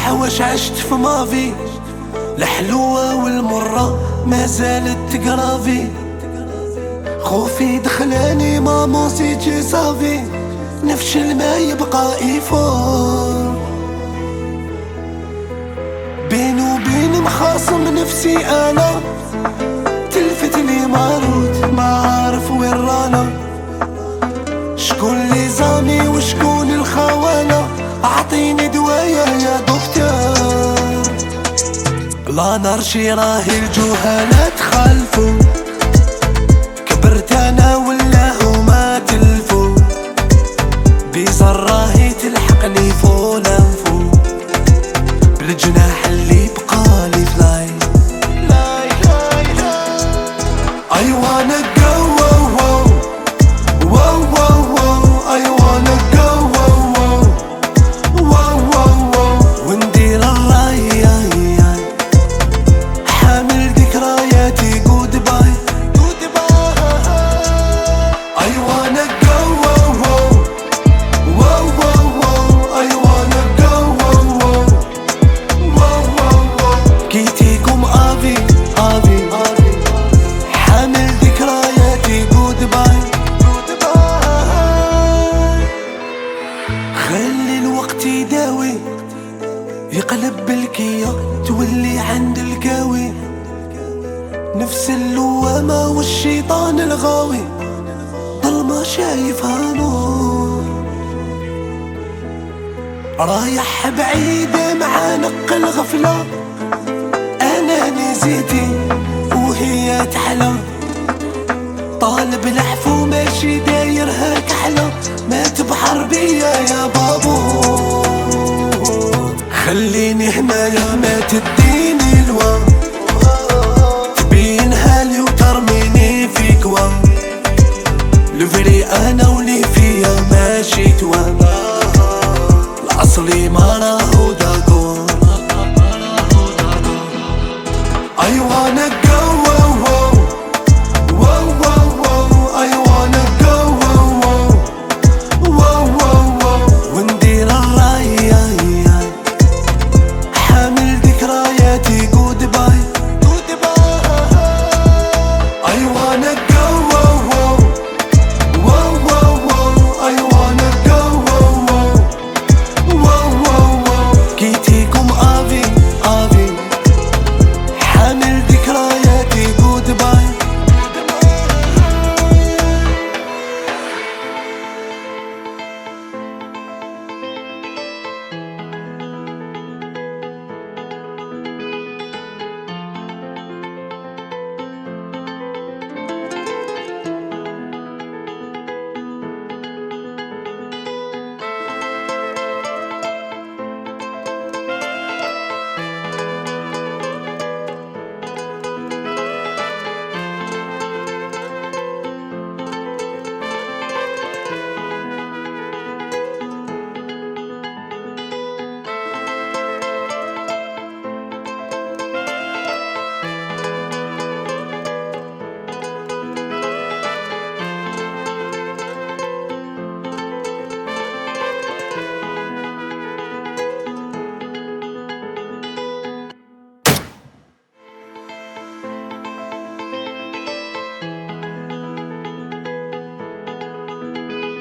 صح واش عشت في مافي، الحلوة والمرة ما زالت تقرافي. خوفي دخلاني ما موسيتي صافي، نفشل ما يبقى يفور. بيني وبين مخاصم نفسي انا، تلفت لي ماروت ما عارف وين رانا. شكون لي زامي وشكون الخونة، اعطيني دوايا يا دكتور. لا نرشي راهي الجهالة تخلفوا، كبرت انا ولا هما تلفوا. بيزر راهي تلحقني فوق لنفو، بالجناح اللي بقالي فلاي. I wanna go, whoa, whoa, whoa, whoa, whoa. I wanna go, whoa, whoa, whoa, whoa, whoa. وندير الراي حامل ذكرياتي goodbye, goodbye. I wanna go, whoa, whoa, whoa, whoa, whoa. I wanna go, whoa, whoa, whoa, whoa, whoa. كيتيكم افي افي حامل ذكرياتي goodbye, goodbye. خلي الوقت يداوي، يقلب بالكيا تولي عند الكاوي. نفس اللوامة والشيطان الغاوي، ظلمة شايفها نور. رايح بعيدة مع نق الغفلة، أنا نسيتي وهي تحلى. طالب العفو ماشي دايرها كحلة، مات بحربية يا بابو. خليني هنايا ما تديني الوا، تبينها لي وترميني في كوا. لفري انا ولي فيا ماشي توا.